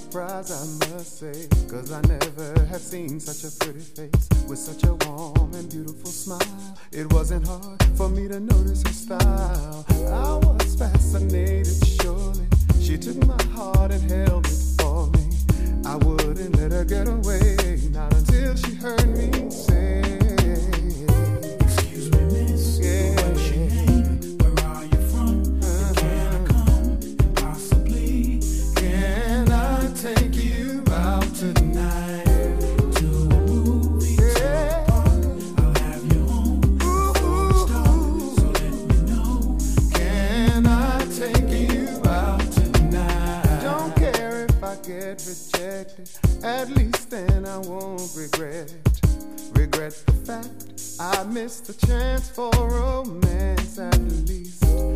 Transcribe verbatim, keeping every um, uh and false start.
surprised, I must say, cause I never have seen such a pretty face with such a warm and beautiful smile. It wasn't hard for me to notice her style. I was fascinated, surely. She took my heart and held it for me. I wouldn't let her get away, not until she heard me say, excuse me, miss, yeah. What's your name? Where are you from? Uh, can I come? Possibly. Can I take you out tonight to a movie? Yeah. To a park? I'll have you home. Ooh, start, so let me know. Can I take you out tonight? Don't care if I get rejected. At least then I won't regret it. Regret the fact I missed the chance for romance at least.